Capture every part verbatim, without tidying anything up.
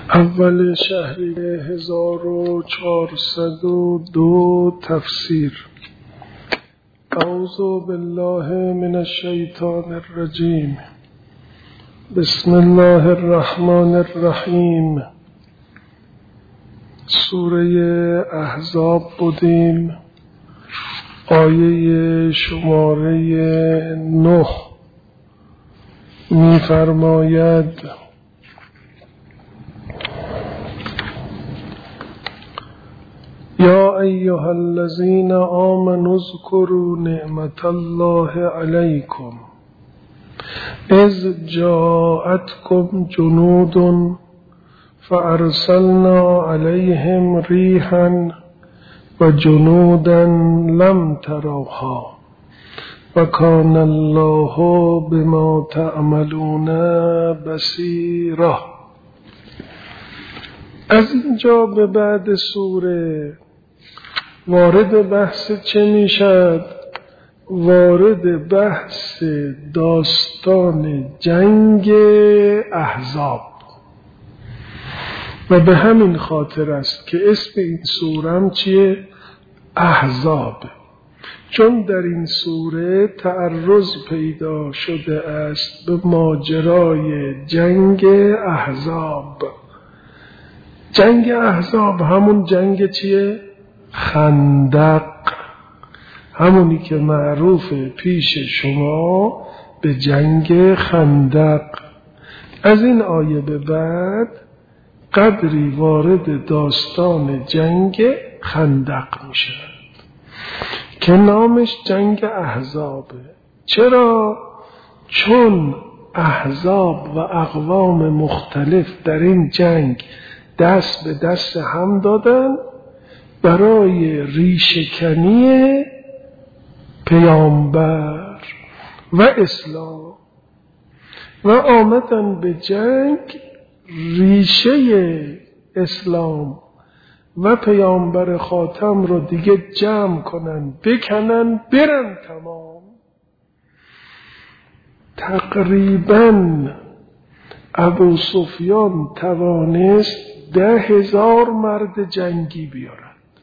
اول شهریور هزار و چهارصد و دو تفسیر. اعوذ بالله من الشیطان الرجیم. بسم الله الرحمن الرحیم. سوره احزاب بودیم، آیه شماره نه می فرماید یا ایها الذین آمنوا اذکروا نعمت الله علیکم اذ جاءتکم جنود فارسلنا علیهم ریحا و جنودا لم تروها و کان الله بما تعملون بصیرا. از اینجا به بعد سوره وارد بحث چه میشد؟ وارد بحث داستان جنگ احزاب و به همین خاطر است که اسم این سوره هم چیه؟ احزاب، چون در این سوره تعرض پیدا شده است به ماجرای جنگ احزاب. جنگ احزاب همون جنگ چیه؟ خندق، همونی که معروف پیش شما به جنگ خندق. از این آیه به بعد قدری وارد داستان جنگ خندق میشه که نامش جنگ احزابه. چرا؟ چون احزاب و اقوام مختلف در این جنگ دست به دست هم دادن برای ریشه‌کنی پیامبر و اسلام و آمدن به جنگ ریشه اسلام و پیامبر خاتم رو دیگه جمع کنن، بکنن، برن. تمام تقریباً ابو سفیان توانست ده هزار مرد جنگی بیارد.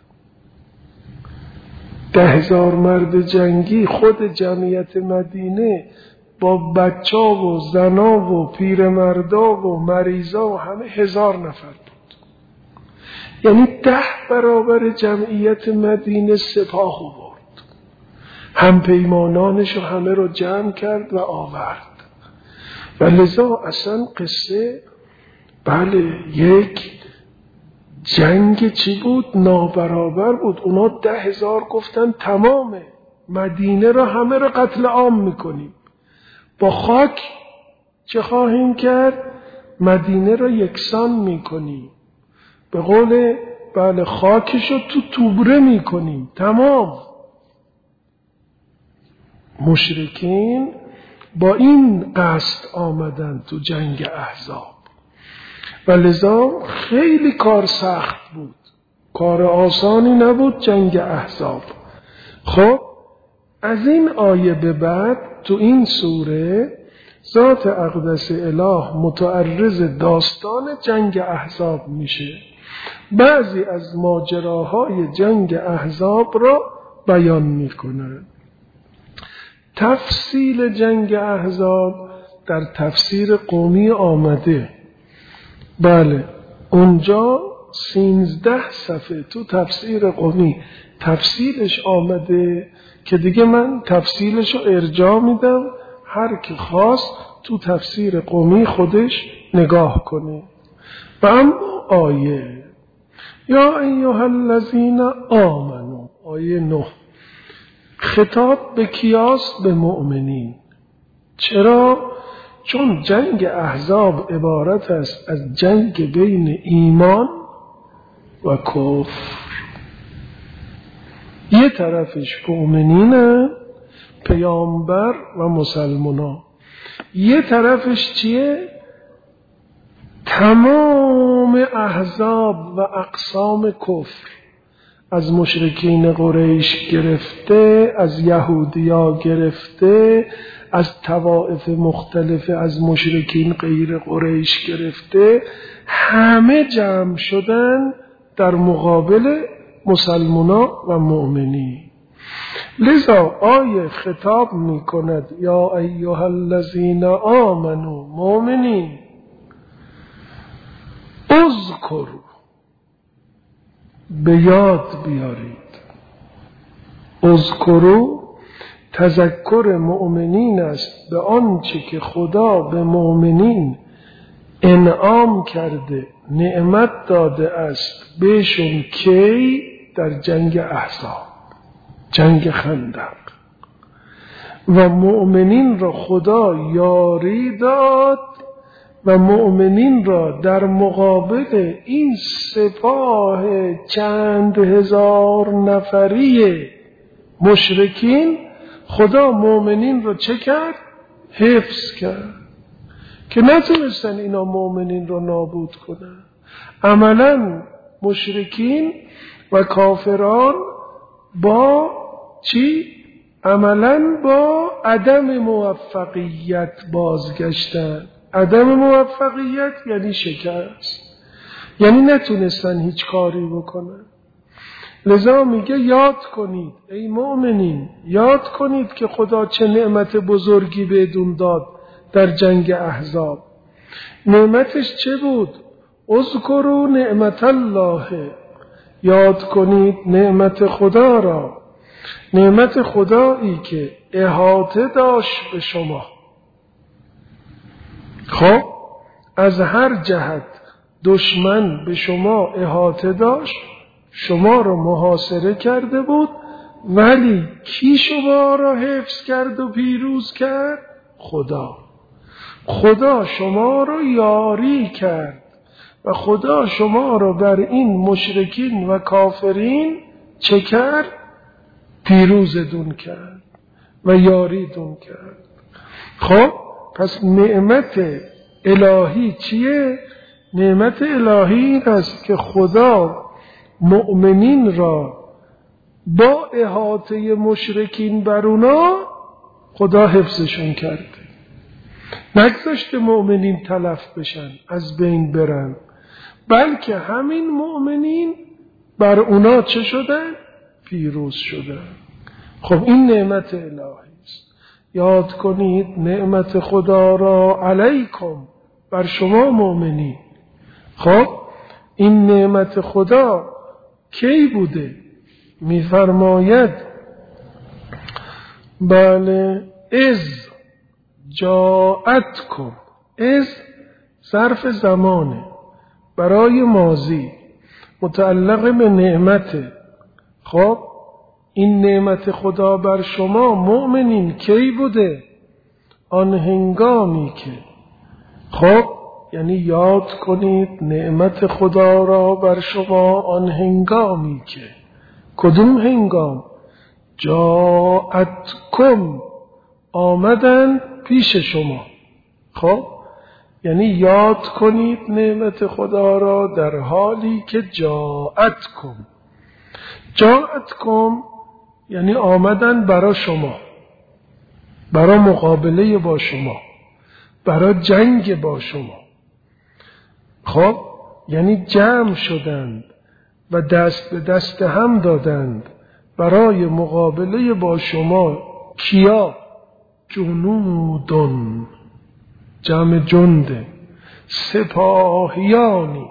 ده هزار مرد جنگی، خود جمعیت مدینه با بچه و زنا و پیرمردا و مریضا و همه هزار نفر بود. یعنی ده برابر جمعیت مدینه سپاه آورد، هم پیمانانش و همه رو جمع کرد و آورد. و لذا اصلا قصه بله یک جنگ چی بود؟ نابرابر بود. اونا ده هزار گفتن تمام مدینه را همه را قتل عام میکنیم، با خاک چه خواهیم کرد؟ مدینه را یکسان میکنیم، به قول بله خاکش رو تو توبره میکنیم. تمام مشرکین با این قصد آمدن تو جنگ احزاب و لذا خیلی کار سخت بود، کار آسانی نبود جنگ احزاب. خب از این آیه به بعد تو این سوره ذات اقدس اله متعرض داستان جنگ احزاب میشه، بعضی از ماجراهای جنگ احزاب را بیان میکنه. تفصیل جنگ احزاب در تفسیر قومی آمده، بله اونجا سینزده صفحه تو تفسیر قومی تفصیلش آمده که دیگه من تفصیلش رو ارجاع میدم، هر کی خواست تو تفسیر قومی خودش نگاه کنه. و اما آیه یا ایها الذین آمنوا، آیه نه، خطاب به کیاست؟ به مؤمنین. چرا؟ چون جنگ احزاب عبارت است از جنگ بین ایمان و کفر. یه طرفش مؤمنینه، پیامبر و مسلمانان، یه طرفش چیه؟ تمام احزاب و اقسام کفر، از مشرکین قریش گرفته، از یهودیا گرفته، از طوائف مختلف از مشرکین غیر قریش گرفته همه جمع شدن در مقابل مسلمانا و مؤمنین. لذا آیه خطاب می کند یا ایها الذین آمنوا مؤمنین اذکروا، به یاد بیارید. اذکروا تذکر مؤمنین است به آنچه که خدا به مؤمنین انعام کرده، نعمت داده است بهشون. کی؟ در جنگ احزاب، جنگ خندق. و مؤمنین را خدا یاری داد و مؤمنین را در مقابل این سپاه چند هزار نفری مشرکین خدا مؤمنین را چه کرد؟ حفظ کرد که نتونستن اینا مؤمنین را نابود کنن. عملا مشرکین و کافران با چی؟ عملا با عدم موفقیت بازگشتن. عدم موفقیت یعنی شکست، یعنی نتونستن هیچ کاری بکنن. لذا میگه یاد کنید ای مؤمنین، یاد کنید که خدا چه نعمت بزرگی بهتون داد در جنگ احزاب. نعمتش چه بود؟ اذکروا نعمت الله، یاد کنید نعمت خدا را. نعمت خدایی که احاطه داشت به شما. خب از هر جهت دشمن به شما احاطه داشت، شما را محاصره کرده بود، ولی کی شما را حفظ کرد و پیروز کرد؟ خدا. خدا شما را یاری کرد و خدا شما را بر این مشرکین و کافرین چه کرد؟ پیروزتون کرد و یاریتون کرد. خب پس نعمت الهی چیه؟ نعمت الهی این است که خدا مؤمنین را با احاطه مشرکین بر اونا خدا حفظشون کرده، نگذاشته مؤمنین تلف بشن، از بین برن، بلکه همین مؤمنین بر اونا چه شدن؟ پیروز شدن. خب این نعمت الهی است. یاد کنید نعمت خدا را علیکم، بر شما مؤمنین. خب این نعمت خدا کی بوده؟ میفرماید بله از جاءتکم. از ظرف زمانه برای ماضی متعلق به نعمته. خب این نعمت خدا بر شما مؤمنین کی بوده؟ آن هنگامی که، خب یعنی یاد کنید نعمت خدا را بر شما آن هنگامی که، کدوم هنگام؟ جاءتکم، آمدن پیش شما. خب یعنی یاد کنید نعمت خدا را در حالی که جاءتکم. جاءتکم یعنی آمدن برای شما، برای مقابله با شما، برای جنگ با شما. خب یعنی جمع شدند و دست به دست هم دادند برای مقابله با شما. کیا؟ جنودن، جمع جنده، سپاهیانی.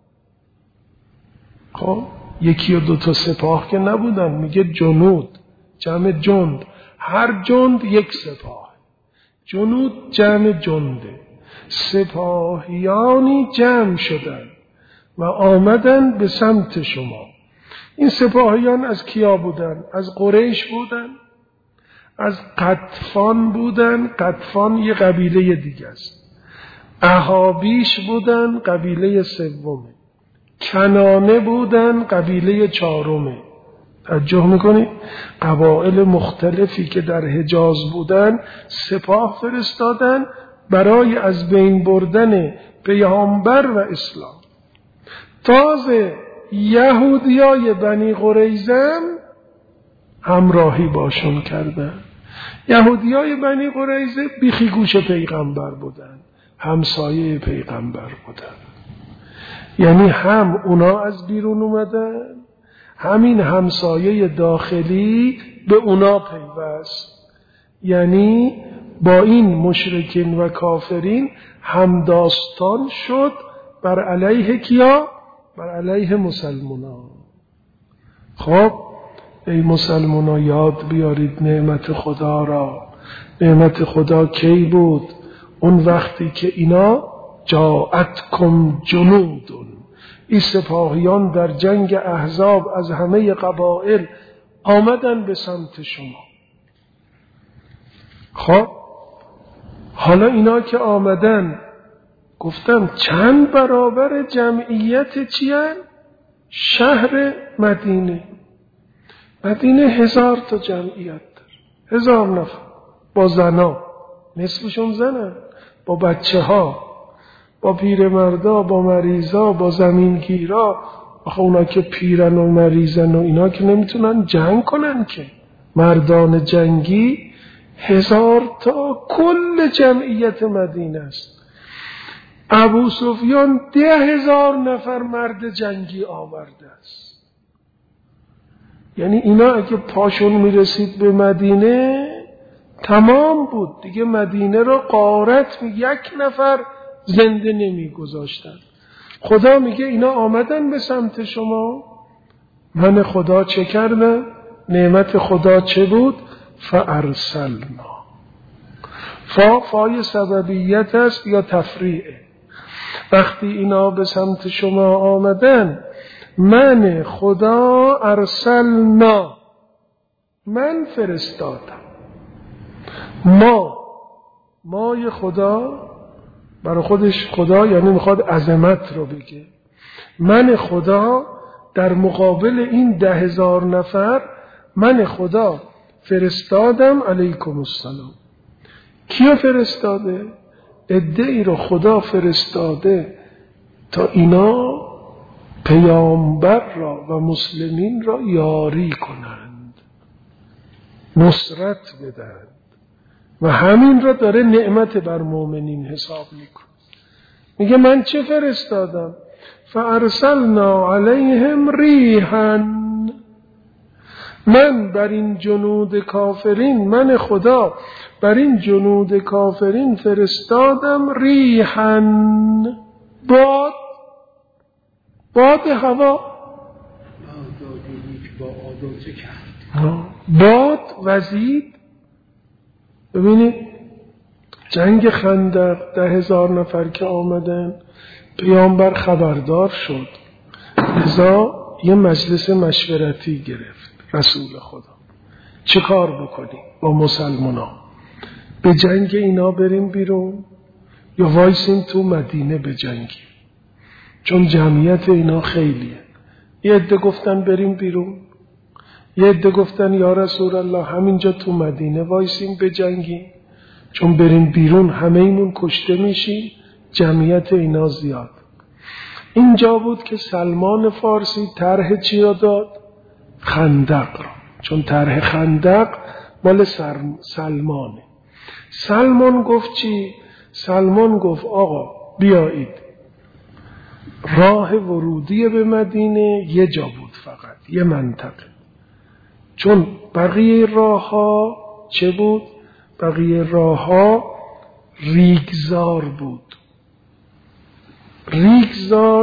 خب یکی و دو تا سپاه که نبودن، میگه جنود، جمع جند. هر جند یک سپاه. جنود جمع جنده. سپاهیانی جمع شدن و آمدن به سمت شما. این سپاهیان از کیا بودن؟ از قریش بودن، از قطفان بودن. قطفان یه قبیله دیگه است. احابیش بودن، قبیله سومه. کنانه بودن، قبیله چهارمه. توجه میکنید؟ قبایل مختلفی که در حجاز بودن سپاه فرستادن برای از بین بردن پیامبر و اسلام. تازه یهودیای بنی قریظه همراهی باشون کردن. یهودیای بنی قریظه بیخی گوش پیغمبر بودن، همسایه پیغمبر بودن. یعنی هم اونا از بیرون اومدن، همین همسایه داخلی به اونا پیوست. یعنی با این مشرکین و کافرین همداستان شد بر علیه کیا؟ بر علیه مسلمونا. خب ای مسلمونا یاد بیارید نعمت خدا را. نعمت خدا کی بود؟ اون وقتی که اینا جاءتکم جنودون، این سپاهیان در جنگ احزاب از همه قبایل آمدن به سمت شما. خب حالا اینا که آمدن گفتم چند برابر جمعیت چیان؟ شهر مدینه. مدینه هزار تا جمعیت داره، هزار نفر با زنا، نصفشون زنن، با بچه ها، با پیرمردا، با مریضا، با زمینگیرا. آخه اونا که پیرن و مریضن و اینا که نمیتونن جنگ کنن که. مردان جنگی هزار تا کل جمعیت مدینه است. ابو سفیان ده هزار نفر مرد جنگی آورده است. یعنی اینا اگه پاشون میرسید به مدینه تمام بود دیگه. مدینه رو غارت یک نفر زنده نمی گذاشتن. خدا میگه اینا آمدن به سمت شما، من خدا چه کردم؟ نعمت خدا چه بود؟ فارسلنا. فا فای سببیت است یا تفریعه. وقتی اینا به سمت شما آمدن من خدا ارسلنا، من فرستادم. ما مای خدا برای خودش خدا یعنی میخواد عظمت رو بگه. من خدا در مقابل این ده هزار نفر من خدا فرستادم علیکم السلام. کیو فرستاده؟ عده‌ای رو خدا فرستاده تا اینا پیامبر را و مسلمین را یاری کنند، نصرت بدند و همین را داره نعمت بر مؤمنین حساب میکنه. میگه من چه فرستادم؟ فارسلنا علیهم ریحا، من بر این جنود کافرین، من خدا بر این جنود کافرین فرستادم ریحا، باد، باد هوا، باد وزید. ببینید جنگ خندق ده هزار نفر که آمدن، پیامبر خبردار شد، لذا یه مجلس مشورتی گرفت رسول خدا. چه کار بکنیم با مسلمانا؟ به جنگ اینا بریم بیرون یا وایسیم تو مدینه به جنگی؟ چون جمعیت اینا خیلیه. یه عده گفتن بریم بیرون، یه عده گفتن یا رسول الله همینجا تو مدینه وایسیم به جنگی، چون بریم بیرون همه ایمون کشته میشیم، جمعیت اینا زیاد. اینجا بود که سلمان فارسی طرح چی را داد؟ خندق را. چون طرح خندق مال سلمانه. سلمان گفت چی؟ سلمان گفت آقا بیایید، راه ورودی به مدینه یه جا بود، فقط یه منطقه. چون بقیه راه ها چه بود؟ بقیه راه ها ریگزار بود. ریگزار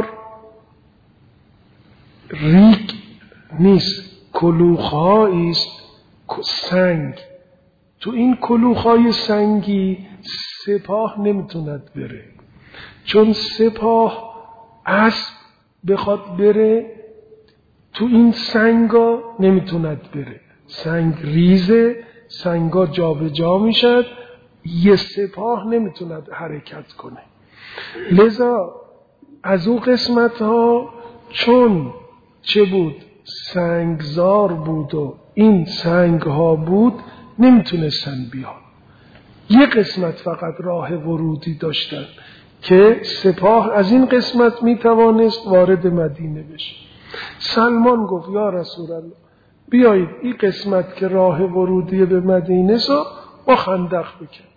ریگ نیست، کلوخ‌هایی است سنگ. تو این کلوخ‌های سنگی سپاه نمیتوند بره، چون سپاه اسب بخواد بره تو این سنگا نمیتوند بره، سنگ ریزه، سنگا جا به جا میشد، یه سپاه نمیتوند حرکت کنه. لذا از اون قسمت ها چون چه بود؟ سنگزار بود و این سنگ ها بود، نمیتونستن بیان. یه قسمت فقط راه ورودی داشتن که سپاه از این قسمت میتوانست وارد مدینه بشه. سلمان گفت یا رسول الله بیایید این قسمت که راه ورودی به مدینه سو با خندق بکنیم.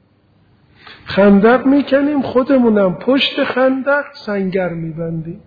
خندق میکنیم، خودمونم پشت خندق سنگر میبندیم.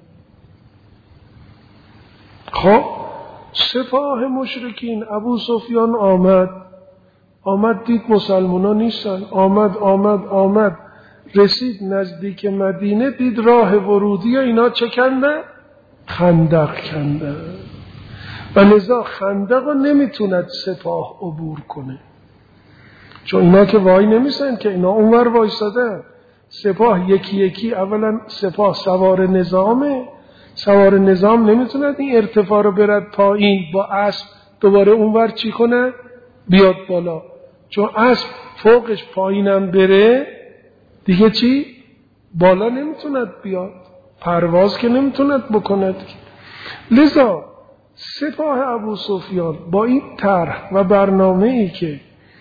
خب سپاه مشرکین، ابو سفیان آمد آمد دید مسلمان ها نیستن، آمد آمد آمد رسید نزدیک مدینه، دید راه ورودی اینا چه کندن؟ خندق کندن و لذا خندق رو نمیتوند سپاه عبور کنه، چون اینا که وای نمیسن که، اینا اونور وایسادن. سپاه یکی یکی، اولا سپاه سوار نظامه، سوار نظام نمیتوند این ارتفاع رو برد پایین با اسب دوباره اونور چی کنه؟ بیاد بالا، چون اسب فوقش پایینم بره دیگه چی؟ بالا نمیتوند بیاد، پرواز که نمیتوند بکند. لذا سپاه ابو سفیان با این طرح و برنامه ای که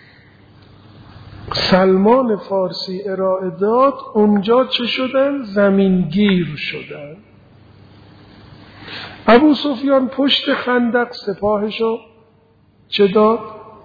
سلمان فارسی ارائه داد، اونجا چه شدن؟ زمینگیر شدن. ابو سفیان پشت خندق سپاهشو چه داد؟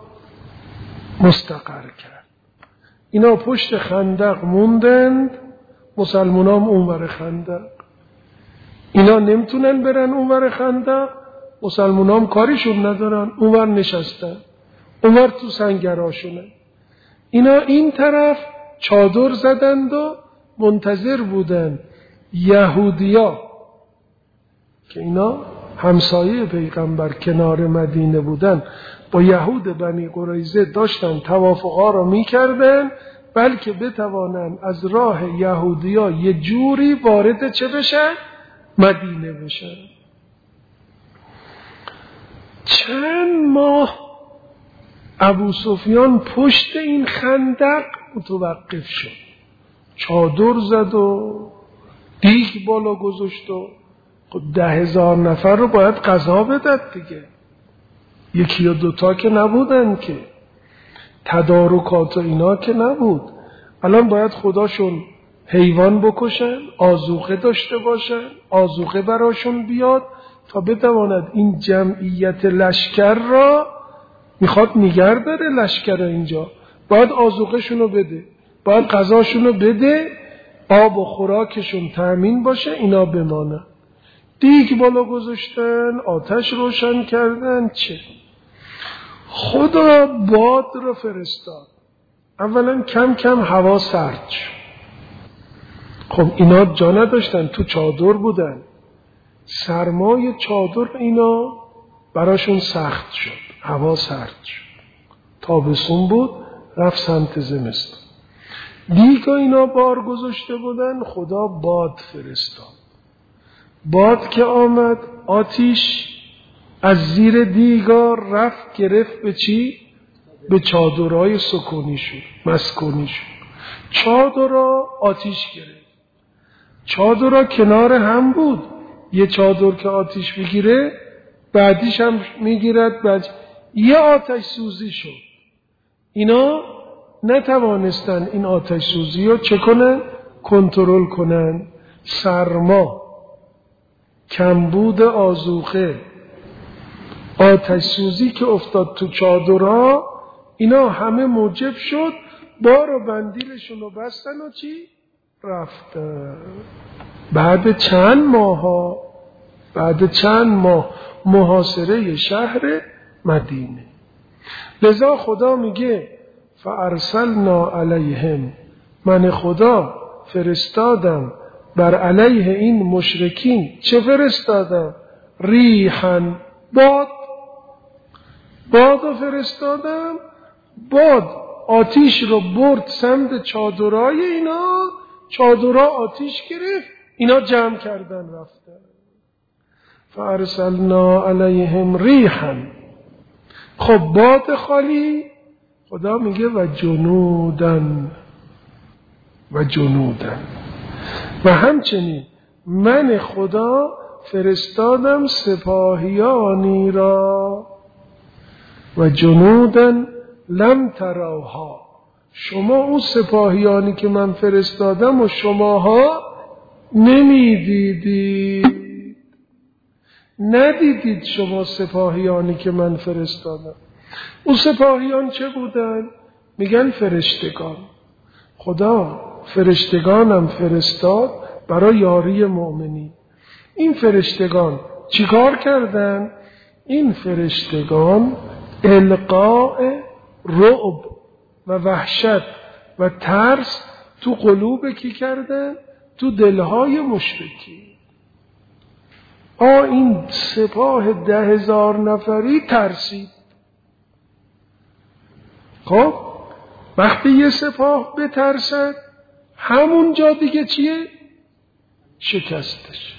مستقر کرد. اینا پشت خندق موندند، مسلمان هم اونور خندق. اینا نمیتونن برن اونور خندق، مسلمان هم کاریشون ندارن، اونور نشستن، اونور تو سنگراشونه. اینا این طرف چادر زدند و منتظر بودن یهودیا که اینا همسایه پیغمبر کنار مدینه بودن، با یهود بنی قریظه داشتن توافقا را میکردن بلکه بتوانن از راه یهودیا یه جوری وارد چه بشن؟ مدینه بشن. چند ماه ابو سفیان پشت این خندق متوقف شد، چادر زد و دیگ بالا گذاشت و ده هزار نفر رو باید غذا بدد دیگه، یکی یا دوتا که نبودن که، تدارکات و اینا که نبود. الان باید خداشون حیوان بکشن، آذوقه داشته باشن، آذوقه براشون بیاد تا بتواند این جمعیت لشکر را، میخواد نگه داره لشکر اینجا، باید آذوقه شونو بده، باید غذاشونو بده، آب و خوراکشون تأمین باشه، اینا بمانن. دیگ بالا گذاشتن، آتش روشن کردن. چه خدا باد رو فرستاد. اولا کم کم هوا سرد شد. خب اینا جا نداشتن، تو چادر بودن، سرمای چادر اینا براشون سخت شد، هوا سرد شد، تابستون بود رفت سمت زمستان. دیگه اینا بار گذاشته بودن، خدا باد فرستاد. باد که آمد، آتیش از زیر دیگار رفت گرفت به چی؟ به چادرهای سکونی شد، مسکونی شد. چادرها آتیش گرفت. چادرها کنار هم بود، یه چادر که آتیش بگیره بعدیش هم میگیرد، بعد یه آتش سوزی شد. اینا نتوانستن این آتش سوزی رو چه کنن؟ کنترل کنن. سرما، کمبود آذوقه، آتش سوزی که افتاد تو چادرها، اینا همه موجب شد بار و بندیلشون رو بستن و چی؟ رفتن. بعد چند ماه بعد چند ماه محاصره شهر مدینه. لذا خدا میگه فارسلنا علیهم، من خدا فرستادم بر علیه این مشرکین. چه فرستادم؟ ریحن، باد. باد فرستادم، باد آتیش رو برد سمت چادرای اینا، چادرها آتیش گرفت، اینا جمع کردن رفتن. فارسلنا علیهم ریحن. خب باد خالی، خدا میگه و جنودن و جنودن و همچنین من خدا فرستادم سپاهیانی را و جنودن لم تروها، شما اون سپاهیانی که من فرستادم و شماها نمیدیدید. ندیدید شما سپاهیانی که من فرستادم. اون سپاهیان چه بودن؟ میگن فرشتگان. خدا فرشتگانم فرستاد برای یاری مؤمنین. این فرشتگان چیکار کردن؟ این فرشتگان القاء رعب و وحشت و ترس تو قلوب کی کردن؟ تو دلهای مشرکین. آ این سپاه ده هزار نفری ترسید. خب وقتی یه سپاه بترسد همونجا دیگه چیه؟ شکستش.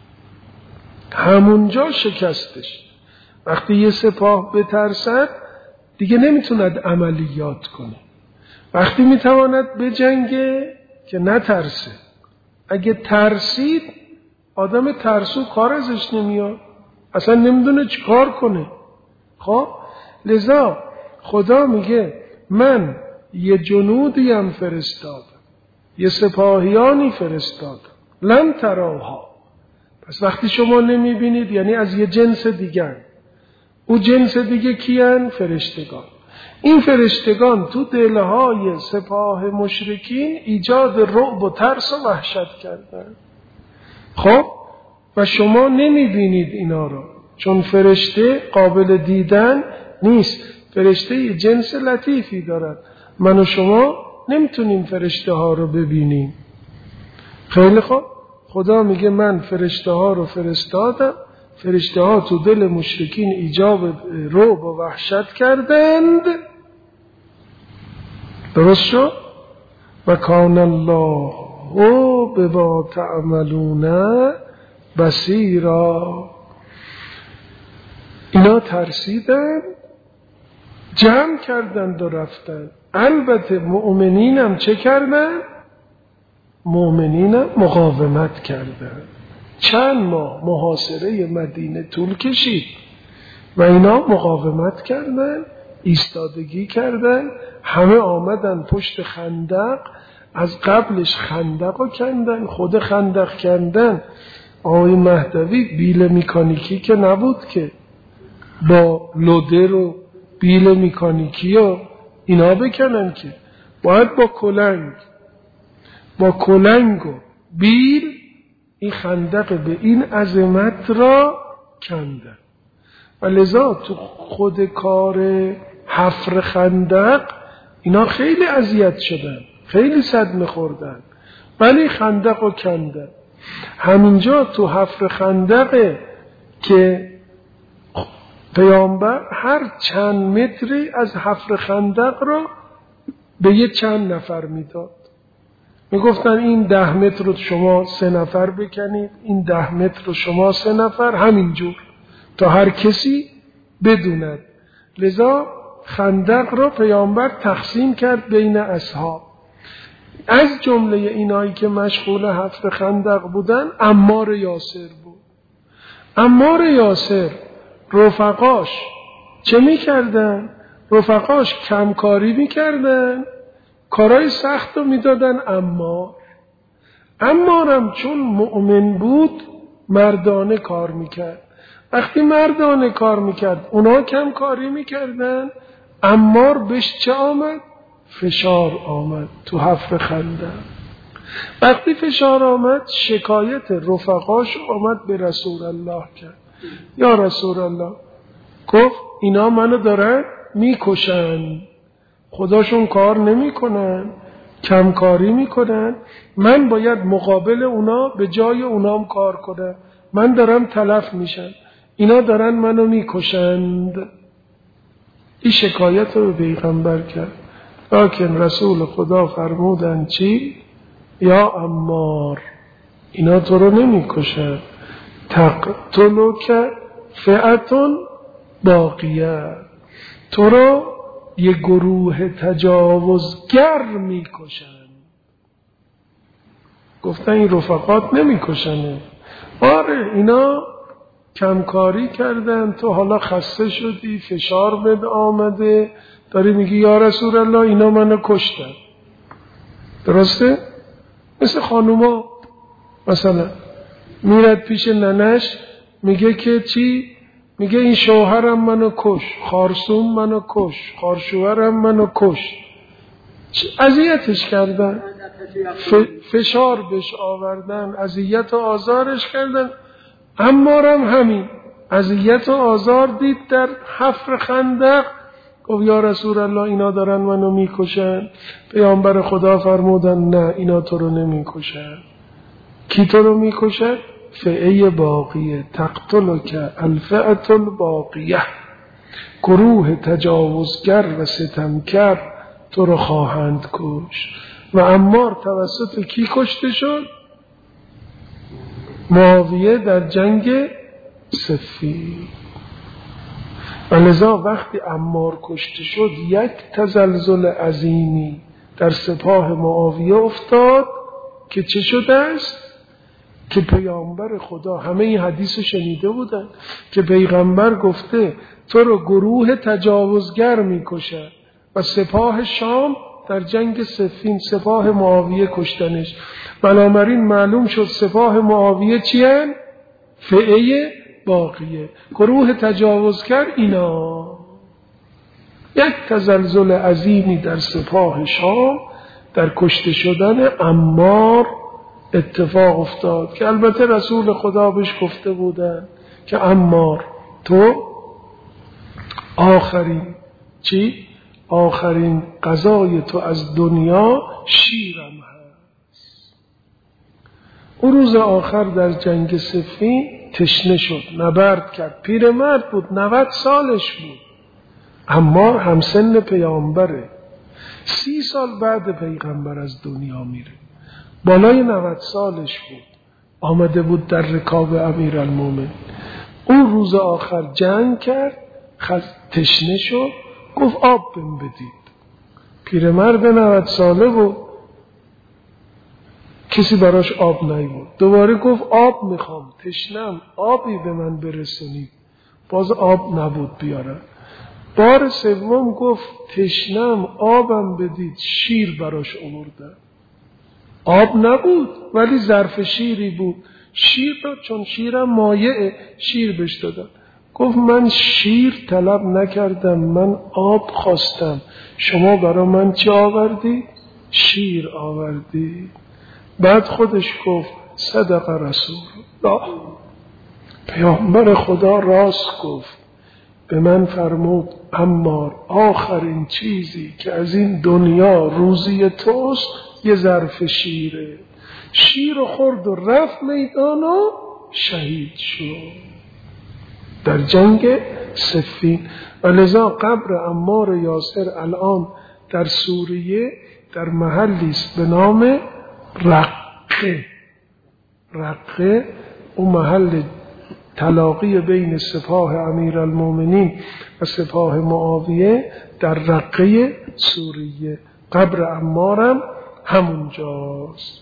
همونجا شکستش. وقتی یه سپاه بترسد دیگه نمیتوند عملیات کنه. وقتی میتواند بجنگه که نترسه. اگه ترسید آدم ترسو کار ازش نمیاد، اصلا نمیدونه چی کار کنه. خب لذا خدا میگه من یه جنودیم فرستادم، یه سپاهیانی فرستادم، لن تراها. پس وقتی شما نمیبینید یعنی از یه جنس دیگر. او جنس دیگه کیان؟ فرشتگان. این فرشتگان تو دلهای سپاه مشرکین ایجاد رعب و ترس و وحشت کردن. خب و شما نمیبینید اینا رو، چون فرشته قابل دیدن نیست. فرشته یه جنس لطیفی دارد. من و شما نمیتونیم فرشته ها رو ببینیم. خیلی خوب، خدا میگه من فرشته ها رو فرستادم. فرشته ها تو دل مشرکین ایجاب رعب و وحشت کردند. درست شد؟ و کان الله بما تعملون بصیرا. اینا ترسیدن، جمع کردند و رفتن. البته مؤمنینم چه کردن؟ مؤمنینم مقاومت کردن. چند ماه محاصره مدینه طول کشید و اینا مقاومت کردن، ایستادگی کردن. همه آمدن پشت خندق. از قبلش خندق رو کندن. خود خندق کندن آقای مهدوی بیل مکانیکی که نبود که، با لودر و بیل مکانیکی و اینا بکنن که، باید با کلنگ با کلنگ و بیل این خندق به این عظمت را کندن. و لذا تو خود کار حفر خندق اینا خیلی اذیت شدن، خیلی صدمه خوردن، ولی خندق رو کندن. همینجا تو حفر خندقه که پیامبر هر چند متری از حفر خندق رو به یه چند نفر میداد. میگفتن این ده متر رو شما سه نفر بکنید، این ده متر رو شما سه نفر، همینجور تا هر کسی بدوند. لذا خندق رو پیامبر تقسیم کرد بین اصحاب. از جمله اینایی که مشغول حفر خندق بودن عمار یاسر بود. عمار یاسر رفقاش چه میکردن؟ رفقاش کمکاری میکردن، کارهای سخت رو میدادن. اما عمارم چون مؤمن بود مردانه کار میکرد. وقتی مردانه کار میکرد اونا کمکاری میکردن. عمار بهش چه آمد؟ فشار آمد تو حفر خندق. وقتی فشار آمد شکایت رفقاش آمد به رسول الله کرد. یا رسول الله، گفت اینا منو دارن میکشن، خداشون کار نمیکنن، کمکاری میکنن، من باید مقابل اونا به جای اونام کار کنم، من دارم تلف میشم، اینا دارن منو میکشند. این شکایت رو به پیغمبر کرد. لیکن رسول خدا فرمودن چی؟ یا عمار، اینا تو رو نمیکشن، تقتلک فئتون باقیه، تو رو یه گروه تجاوزگر میکشن. گفتن این رفقات نمیکشنه. آره اینا کمکاری کردن، تو حالا خسته شدی، فشار بد آمده، داری میگی یا رسول الله اینا منو کشتن. درسته؟ مثل خانوما مثلا میرد پیش ننش میگه که چی؟ میگه این شوهرم منو کش، خارسوم منو کش، خارشوهرم منو کش. اذیتش کردن، فشار بهش آوردن، اذیت و آزارش کردن. عمارم همین اذیت و آزار دید در حفر خندق. گفت یا رسول الله اینا دارن منو میکشن. پیامبر خدا فرمودن نه، اینا تو رو نمیکشن. کی تو رو میکشن؟ فئه باقیه، تقتلک الفئة الباقیه، گروه تجاوزگر و ستمگر تو رو خواهند کش. و عمار توسط کی کشته شد؟ معاویه در جنگ صفین. و لذا وقتی عمار کشته شد یک تزلزل عظیمی در سپاه معاویه افتاد که چه شده است؟ که پیامبر خدا همه این حدیث شنیده بودن که پیغمبر گفته تو رو گروه تجاوزگر میکشن و سپاه شام در جنگ صفین سپاه معاویه کشتنش. بنابراین معلوم شد سپاه معاویه چیه؟ فئه باقیه، گروه تجاوزگر اینا. یک تزلزل عظیمی در سپاه شام در کشته شدن عمار اتفاق افتاد که البته رسول خدا بهش گفته بودن که عمار تو آخرین چی؟ آخرین غذای تو از دنیا شیرم هست. اون روز آخر در جنگ صفین تشنه شد، نبرد کرد، پیرمرد بود، نود سالش بود. عمار همسن پیامبره، سی سال بعد پیغمبر از دنیا میره، بالای نود سالش بود. آمده بود در رکاب امیرالمومنین. اون روز آخر جنگ کرد، تشنه شد، گفت آب بهم بدید. پیرمرد نود ساله بود، کسی براش آب نیاورد. دوباره گفت آب میخوام، تشنم، آبی به من برسونید. باز آب نبود بیارن. بار سوم گفت تشنم، آبم بدید، شیر براش آوردن. آب نبود ولی ظرف شیری بود. شیر داد، چون شیرم مایعه، شیر بهش دادن. گفت من شیر طلب نکردم، من آب خواستم، شما برای من چی آوردی؟ شیر آوردی. بعد خودش گفت صدق رسول الله، پیامبر خدا راست گفت. به من فرمود عمار آخرین چیزی که از این دنیا روزی توست یه ظرف شیره. شیر و خورد و رفت میدان و شهید شد در جنگ صفین. و لذا قبر عمار یاسر الان در سوریه در محلی است به نام رقه. رقه اون محل تلاقی بین سپاه امیرالمومنین و سپاه معاویه در رقه سوریه. قبر عمارم همونجاست.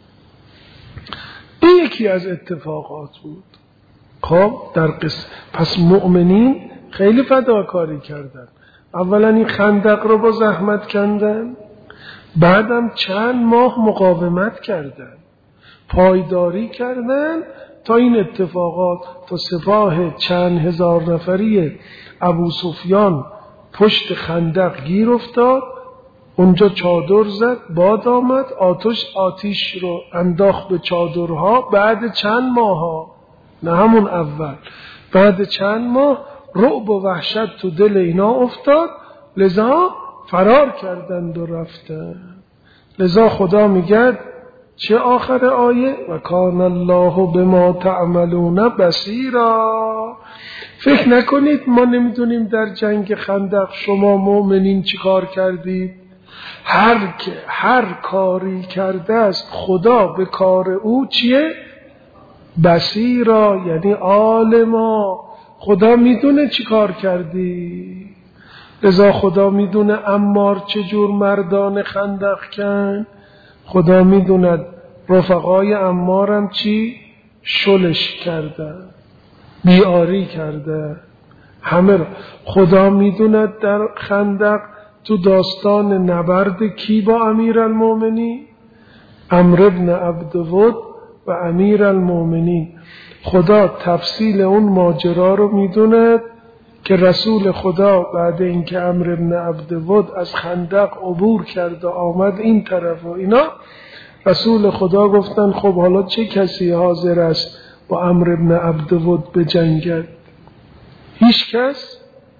این یکی از اتفاقات بود. خب در قصه پس مؤمنین خیلی فداکاری کردن. اولا این خندق رو با زحمت کندن، بعدم چند ماه مقاومت کردن، پایداری کردن تا این اتفاقات، تا سپاه چند هزار نفری ابو سفیان پشت خندق گیر افتاد، اونجا چادر زد، باد آمد، آتش آتیش رو انداخت به چادرها. بعد چند ماه ها، نه همون اول، بعد چند ماه رعب و وحشت تو دل اینا افتاد، لذا فرار کردند و رفتن. لذا خدا میگه چه آخر آیه؟ و کان الله بما تعملون بصیرا. فکر نکنید ما نمیدونیم در جنگ خندق شما مؤمنین چی کار کردید. هر که هر کاری کرده است خدا به کار او چیه؟ بصیرا، یعنی عالما. خدا میدونه چی کار کردی. لذا خدا میدونه عمار چجور مردان خندق کن. خدا میدوند رفقای عمارم چی؟ شلش کرده، بیاری کرده همه را. خدا میدوند در خندق تو داستان نبرد کی با امیرالمومنین؟ عمرو بن عبدود و امیرالمومنین. خدا تفصیل اون ماجرا رو میدوند که رسول خدا بعد اینکه عمرو بن عبدود از خندق عبور کرد و آمد این طرف و اینا، رسول خدا گفتن خب حالا چه کسی حاضر است با عمرو بن عبدود بجنگد؟ هیچ کس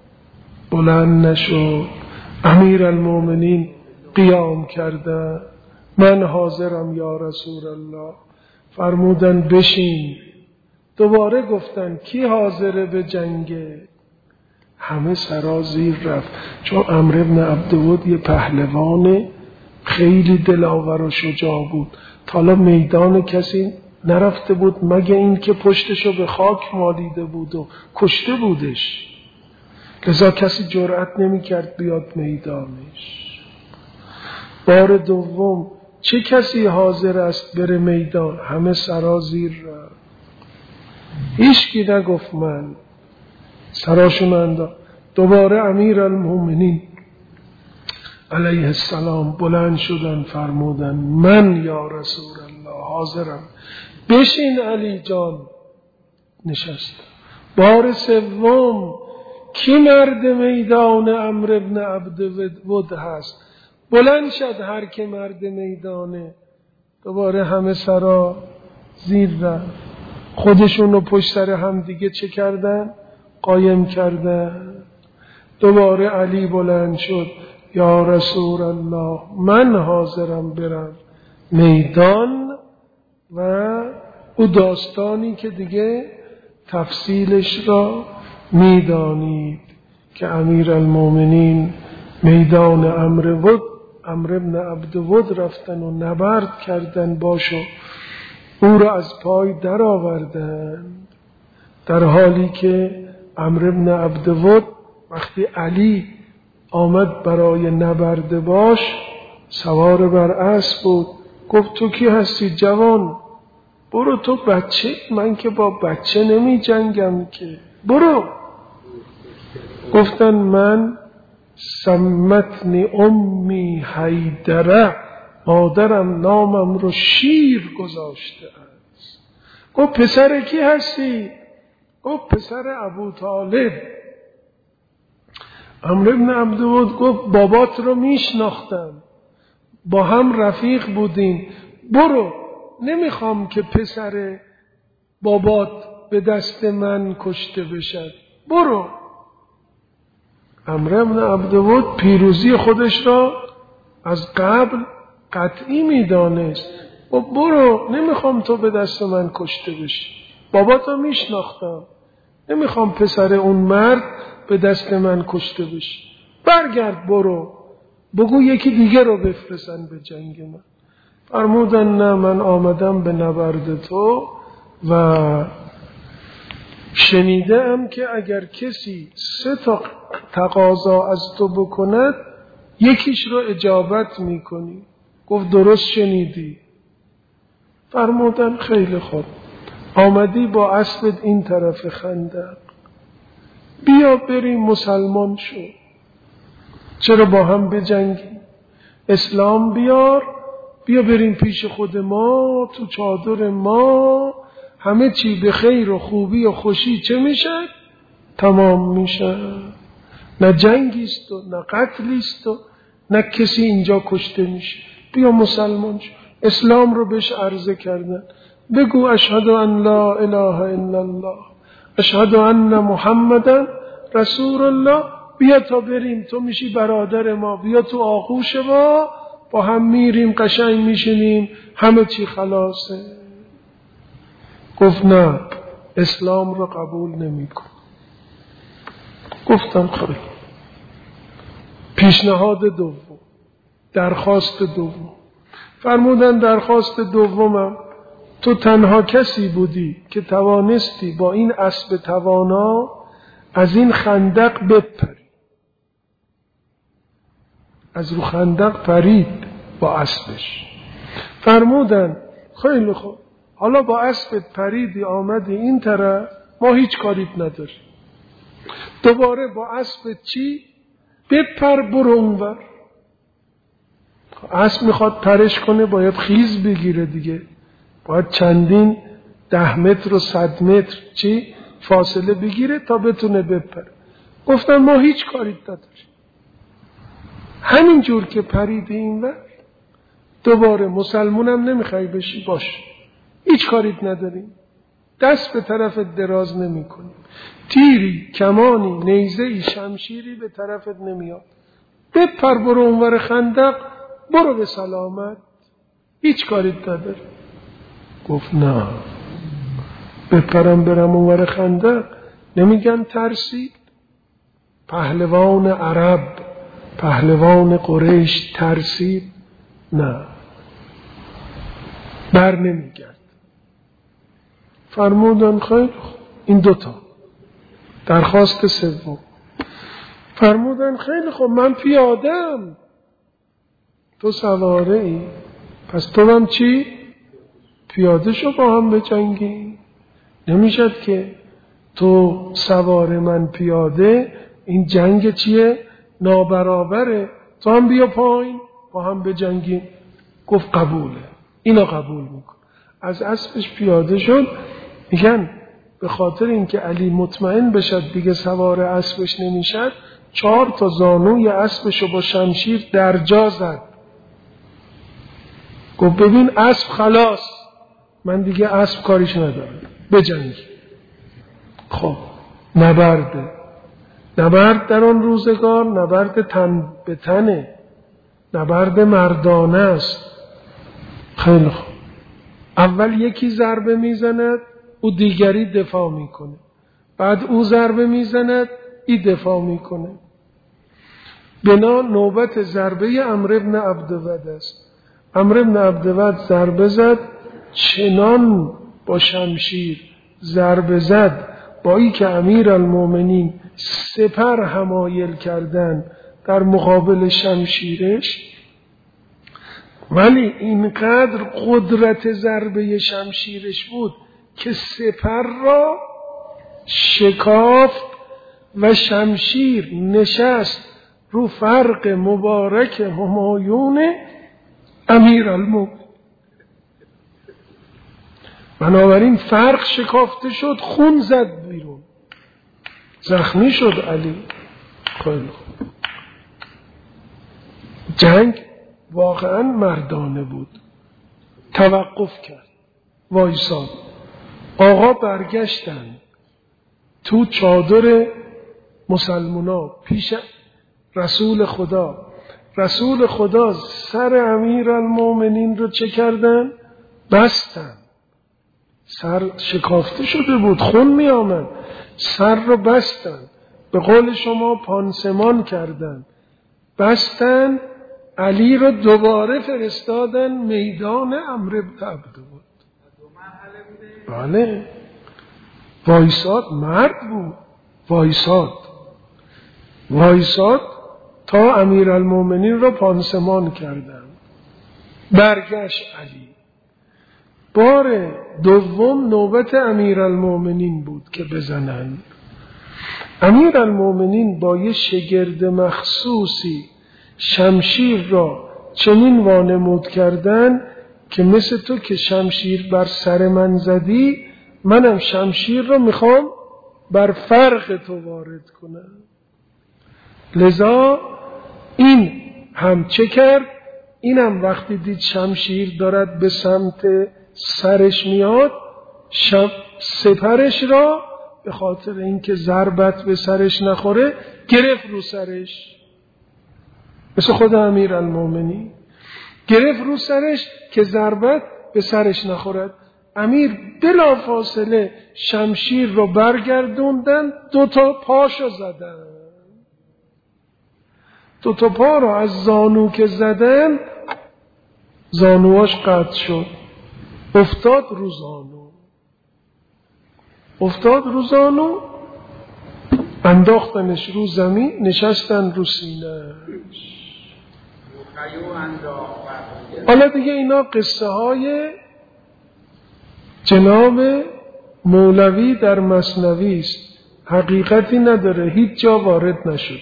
بلند نشد. امیرالمومنین قیام کرده، من حاضرم یا رسول الله. فرمودن بشین. دوباره گفتن کی حاضره به جنگه؟ همه سرازیر رفت، چون عمرو بن عبدود یه پهلوان خیلی دلاور و شجاع بود. تا حالا میدان کسی نرفته بود مگه این که پشتشو به خاک مالیده بود و کشته بودش، لذا کسی جرأت نمی کرد بیاد میدانش. بار دوم چه کسی حاضر است بره میدان؟ همه سرازیر رفت، هیچکی نگفت من. سراشون انداخت. دوباره امیرالمومنین علیه السلام بلند شدن، فرمودن من یا رسول الله حاضرم. بشین علی جان. نشست. بار سوم کی مرد میدان عمرو بن عبدود هست؟ بلند شد هر که مرد میدانه. دوباره همه سرا زیر رفت. خودشون رو پشت سر هم دیگه چه کردن؟ قایم کردن. دوباره علی بلند شد، یا رسول الله من حاضرم برم میدان. و او داستانی که دیگه تفصیلش را میدانید که امیرالمومنین میدان عمرو عمرو بن عبدود رفتن و نبرد کردن باشو، او را از پای در آوردن، در حالی که عمرو بن عبدود وقتی علی آمد برای نبرد باش سوار بر اسب بود. گفت تو کی هستی جوان؟ برو تو بچه، من که با بچه نمی جنگم که، برو. گفتن من سمتنی امی حیدره، مادرم نامم رو شیر گذاشته است. گفت پسر کی هستی؟ گفت پسر ابو طالب. عمرو بن عبدود گفت بابات رو میشناختم، با هم رفیق بودیم، برو، نمیخوام که پسر بابات به دست من کشته بشد، برو. عمرو بن عبدود پیروزی خودش را از قبل قطعی میدانست. و برو، نمیخوام تو به دست من کشته بشی، باباتو میشناختم، نمیخوام پسر اون مرد به دست من کشته بشی، برگرد برو، بگو یکی دیگه رو بفرستن به جنگ من. فرمودن نه، من آمدم به نبرد تو و شنیدم که اگر کسی سه تا تقاضا از تو بکند یکیش رو اجابت میکنی. گفت درست شنیدی. فرمودن خیلی خوب، آمدی با اسبت این طرف خندق، بیا بریم مسلمان شو، چرا با هم بجنگیم؟ اسلام بیار، بیا بریم پیش خود ما، تو چادر ما همه چی به خیر و خوبی و خوشی چه میشه؟ تمام میشه. نه جنگیست و نه قتلیست و نه کسی اینجا کشته میشه. بیا مسلمان شو. اسلام رو بهش عرضه کردن، بگو اشهد ان لا اله الا الله اشهد ان محمدن رسول الله، بیا تا بریم، تو میشی برادر ما، بیا تو آغوش ما، با هم میریم قشنگ میشینیم، همه چی خلاصه. گفت نه، اسلام رو قبول نمیکن. گفتم خیلی. پیشنهاد دوم، درخواست دوم. فرمودن درخواست دومم، تو تنها کسی بودی که توانستی با این اسب توانا از این خندق بپری. از رو خندق پرید با اسبش. فرمودن خیلی خوب، حالا با اسبت پریدی آمدی این طرف، ما هیچ کاریت نداریم. دوباره با اسبت چی؟ بپر برو اونور. اسب میخواد پرش کنه باید خیز بگیره دیگه، باید چندین ده متر و صد متر چی فاصله بگیره تا بتونه بپره. گفتن ما هیچ کاری نداریم. همین جور که پرید این وقت دوباره مسلمونم نمیخوای بشی، باش، هیچ کاریت نداریم، دست به طرفت دراز نمی کنیم، تیری، کمانی، نیزه‌ای، شمشیری به طرفت نمیاد، بپر برو اونور خندق، برو به سلامت، هیچ کاریت نداریم. گفت نه، بپرم برم اونور خندق، نمیگن ترسید؟ پهلوان عرب، پهلوان قریش ترسید؟ نه، بر نمیگرد. فرمودن خیلی خوب، این دوتا درخواست سوم. فرمودن خیلی خوب، من پیاده‌ام، تو سواره ای، پس تو هم چی؟ پیاده شو با هم بجنگی. نمیشد که تو سواره من پیاده، این جنگ چیه؟ نابرابره، تو هم بیا پایین با هم بجنگیم. گفت قبوله، اینو قبول میکن. از اسبش پیاده شد. میگن به خاطر اینکه علی مطمئن بشد دیگه سوار اسبش نمیشد، چهار تا زانوی اسبشو با شمشیر در جا زد. گفت ببین اسب خلاص، من دیگه اسب کاریش ندارم، بجنگ. خب نبرده، نبرد در آن روزگار نبرد تن به تنه، نبرد مردانه است. خیلی خوب، اول یکی ضربه میزند، او دیگری دفاع میکنه، بعد او ضربه میزند، ای دفاع میکنه. بنا نوبت ضربه عمرو بن عبدود است. عمرو بن عبدود ضربه زد، چنان با شمشیر ضربه زد با ای که امیرالمومنین سپر حمایل کردن در مقابل شمشیرش، ولی اینقدر قدرت ضربه شمشیرش بود که سپر را شکافت و شمشیر نشست رو فرق مبارک همایون امیرالمومنین. بنابراین فرق شکافته شد، خون زد بیرون، زخمی شد علی. خیلی خوب، جنگ واقعا مردانه بود. توقف کرد، وایساد. آقا برگشتن تو چادر مسلمونا پیش رسول خدا. رسول خدا سر امیرالمومنین رو چه کردن؟ بستن. سر شکافته شده بود، خون می آمد، سر رو بستن، به قول شما پانسمان کردن، بستن. علی رو دوباره فرستادن میدان عمرو بن عبدود. بله، وایساد، مرد بود، وایساد وایساد تا امیرالمومنین رو پانسمان کردن. برگشت علی. بار دوم نوبت امیرالمومنین بود که بزنن. امیرالمومنین با یه شگرد مخصوصی شمشیر را چنین وانمود کردن که مثل تو که شمشیر بر سر من زدی، منم شمشیر را میخوام بر فرق تو وارد کنم. لذا این هم چه کرد؟ اینم وقتی دید شمشیر دارد به سمت سرش میاد، شم سپرش را به خاطر اینکه ضربت به سرش نخوره گرفت رو سرش، مثل خود امیرالمومنین گرفت رو سرش که ضربت به سرش نخورد. امیر بلافاصله شمشیر رو برگردوندن، دو تا پاشو زدن. دو تا پا رو از زانو که زدن، زانواش قطع شد، افتاد رو زانو، افتاد رو زانو، انداختنش رو زمین، نشستن رو سینه‌اش. حالا دیگه اینا قصه های جناب مولوی در مثنوی است، حقیقتی نداره، هیچ جا وارد نشد.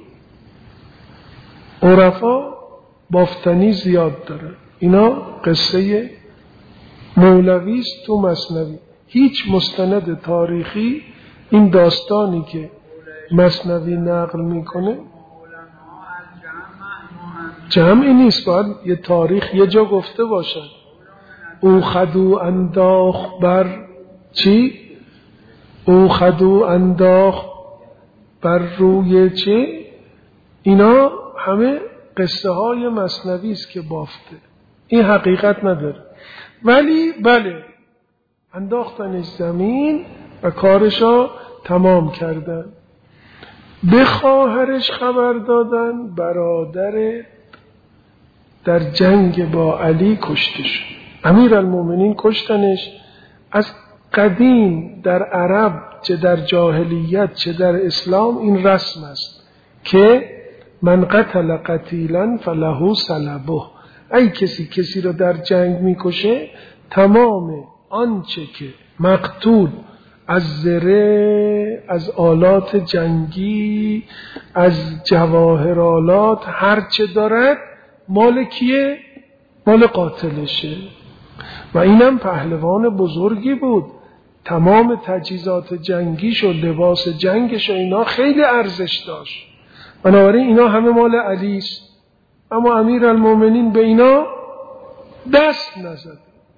عرفا بافتنی زیاد داره، اینا قصه مولوی است تو مثنوی. هیچ مستند تاریخی این داستانی که مثنوی نقل میکنه جمعی نیست، باید یه تاریخ یه جا گفته باشد. او خدو انداخ بر چی؟ او خدو انداخ بر روی چی؟ اینا همه قصه های مثنوی است که بافته، این حقیقت نداره. ولی بله انداختنش زمین و کارشو تمام کردن. به خواهرش خبر دادن برادر در جنگ با علی کشته شد. امیرالمومنین کشتنش. از قدیم در عرب چه در جاهلیت چه در اسلام این رسم است که من قتل قتیلا فله سلبه، ای کسی کسی رو در جنگ میکشه تمام آنچه که مقتول از زره، از آلات جنگی، از جواهرالات هر چه دارد مال کیه؟ مال قاتلشه. و اینم پهلوان بزرگی بود، تمام تجهیزات جنگیش و لباس جنگش و اینا خیلی ارزش داشت، بنابراین اینا همه مال علی است. اما امیرالمومنین به اینا دست نزد.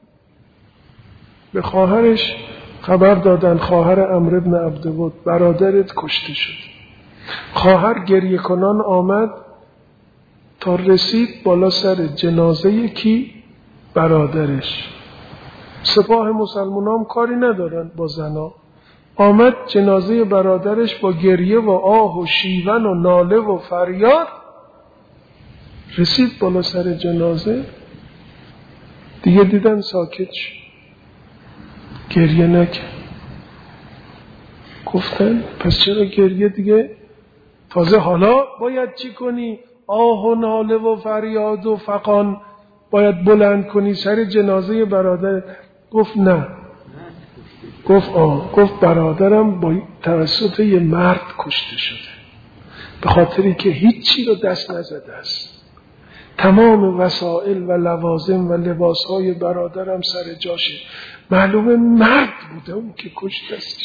به خواهرش خبر دادن خواهر عمرو بن عبدود برادرت کشته شد. خواهر گریه کنان آمد تا رسید بالا سر جنازه کی؟ برادرش. سپاه مسلمان هم کاری ندارن با زنا. آمد جنازه برادرش با گریه و آه و شیون و ناله و فریاد رسید بالا سر جنازه. دیگه دیدن ساکت شد، گریه نکرد. گفتن پس چرا گریه دیگه؟ تازه حالا باید چی کنی؟ آه و ناله و فریاد و فقان باید بلند کنی سر جنازه برادر؟ گفت نه. گفت آه گفت برادرم با توسط یه مرد کشته شده، به خاطری که هیچی رو دست نزده است. تمام وسایل و لوازم و لباسهای برادرم سر جاشه، معلومه مرد بوده اون که کشته است.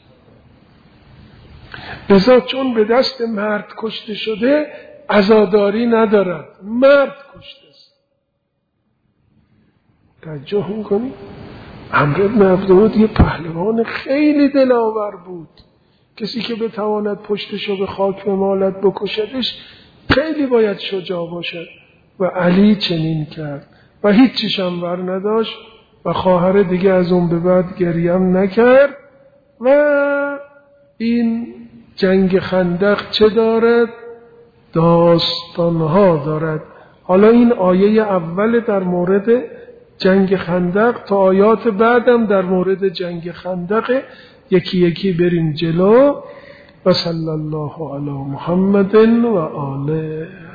لذا چون به دست مرد کشته شده عزاداری ندارد، مرد کشته است. توجه میکنی؟ عمرو بن عبدود یه پهلوان خیلی دلاور بود، کسی که بتواند پشتشو به خاک بمالد بکشدش خیلی باید شجاع باشد. و علی چنین کرد و هیچ چیشم ور نداشت و خواهر دیگه از اون به بعد گریم نکرد. و این جنگ خندق چه دارد؟ داستانها دارد. حالا این آیه اول در مورد جنگ خندق، تا آیات بعدم در مورد جنگ خندق، یکی یکی بریم جلو. و صلی الله علی محمد و آله.